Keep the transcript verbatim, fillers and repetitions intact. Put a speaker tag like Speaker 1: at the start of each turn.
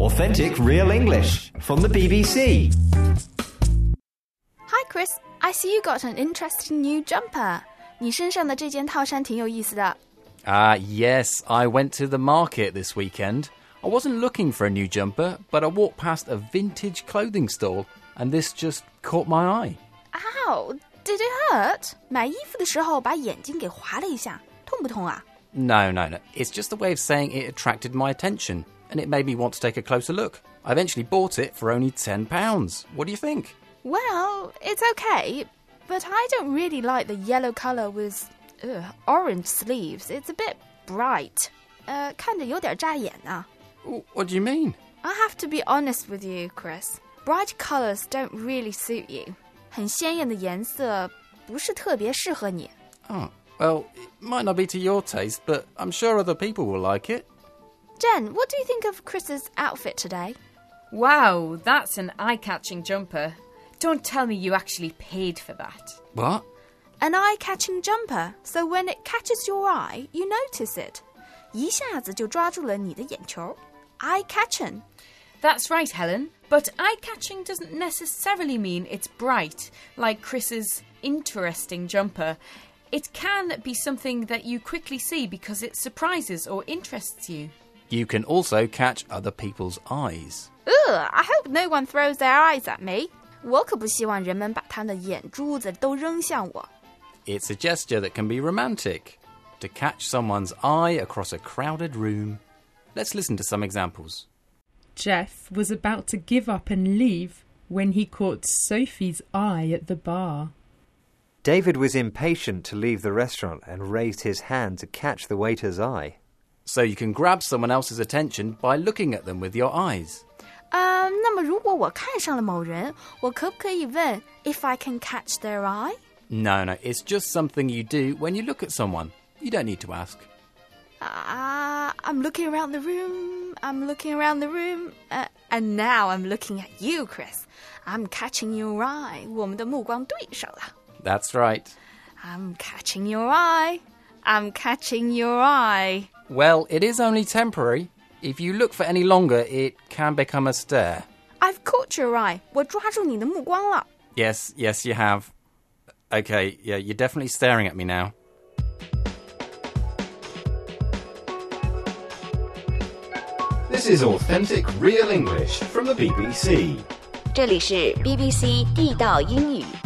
Speaker 1: Authentic Real English from the B B C.
Speaker 2: Hi Chris, I see you got an interesting new jumper. 你身上的这件套衫挺有意思的。
Speaker 3: Ah, uh, yes, I went to the market this weekend. I wasn't looking for a new jumper, but I walked past a vintage clothing store, and this just caught my eye.
Speaker 2: Ow, did it hurt? 买衣服的时候把眼睛给划了一下，痛不痛啊？
Speaker 3: No, no, no. It's just a way of saying it attracted my attention, and it made me want to take a closer look. I eventually bought it for only ten pounds. What do you think?
Speaker 2: Well, it's okay, but I don't really like the yellow colour with ugh, orange sleeves. It's a bit bright. 呃，看着有点扎眼啊。
Speaker 3: What do you mean?
Speaker 2: I have to be honest with you, Chris. Bright colours don't really suit you. 很鲜艳的颜色不是特别适合你。
Speaker 3: Oh, well, it might not be to your taste, but I'm sure other people will like it.
Speaker 2: Jen, what do you think of Chris's outfit today?
Speaker 4: Wow, that's an eye-catching jumper. Don't tell me you actually paid for that.
Speaker 3: What?
Speaker 2: An eye-catching jumper, so when it catches your eye, you notice it. 一下子就抓住了你的眼球。 Eye-catching.
Speaker 4: That's right, Helen. But eye-catching doesn't necessarily mean it's bright, like Chris's interesting jumper. It can be something that you quickly see because it surprises or interests you.
Speaker 3: You can also catch other people's eyes.
Speaker 2: Ugh, I hope no one throws their eyes at me. 我可不希望人们把他们的眼珠子都扔向我。
Speaker 3: It's a gesture that can be romantic. To catch someone's eye across a crowded room. Let's listen to some examples.
Speaker 5: Jeff was about to give up and leave when he caught Sophie's eye at the bar.
Speaker 6: David was impatient to leave the restaurant and raised his hand to catch the waiter's eye.
Speaker 3: So you can grab someone else's attention by looking at them with your eyes.
Speaker 2: 呃，那么如果我看上了某人，我可不可以问 if I can catch their eye?
Speaker 3: No, no, it's just something you do when you look at someone. You don't need to ask.
Speaker 2: Ah, uh, I'm looking around the room. I'm looking around the room. Uh, and now I'm looking at you, Chris. I'm catching your eye. 我们的目光对上了。
Speaker 3: That's right.
Speaker 2: I'm catching your eye. I'm catching your eye.
Speaker 3: Well, it is only temporary. If you look for any longer, it can become a stare.
Speaker 2: I've caught your eye. 我抓住你的目光了。
Speaker 3: Yes, yes, you have. Okay, yeah, you're definitely staring at me now.
Speaker 1: This is Authentic Real English from the B B C.
Speaker 7: 这里是 B B C 地道英语。